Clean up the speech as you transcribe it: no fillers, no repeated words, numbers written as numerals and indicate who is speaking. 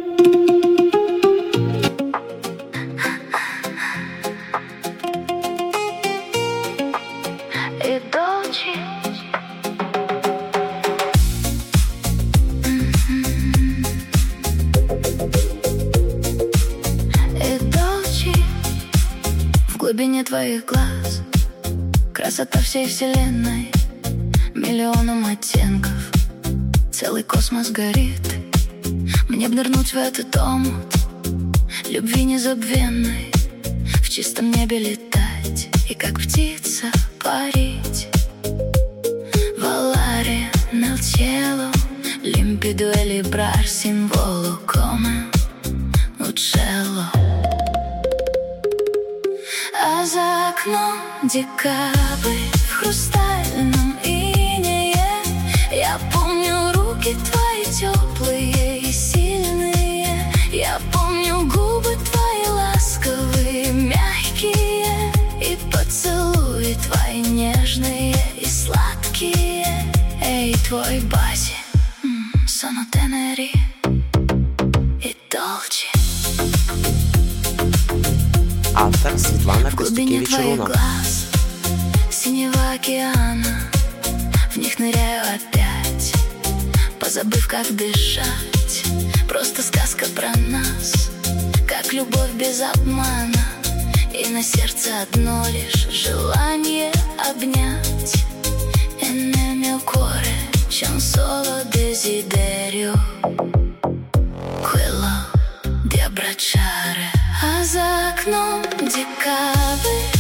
Speaker 1: И Dolce. И Dolce. В глубине твоих глаз красота всей вселенной, миллионом оттенков, целый космос горит. Мне б нырнуть в этот омут любви незабвенной, в чистом небе летать и как птица парить. Volare nel cielo, limpido e librarsi in volo come uccello. А за окном декабрь в хрустальном инее. Я помню руки твои теплые и сильные. Я помню губы твои ласковые, мягкие, и поцелуи твои нежные и сладкие. Эй, твой баси, sono teneri и dolci.
Speaker 2: Автор Светлана
Speaker 1: В глубине твоих
Speaker 2: Костюкевич-Рунов.
Speaker 1: глаз синего океана, в них ныряю опять, позабыв, как дышать. Просто сказка про нас, как любовь без обмана, и на сердце одно лишь желание обнять. E nel mio cuore c'è un solo desiderio, quello di abbracciare. А за окном декабрь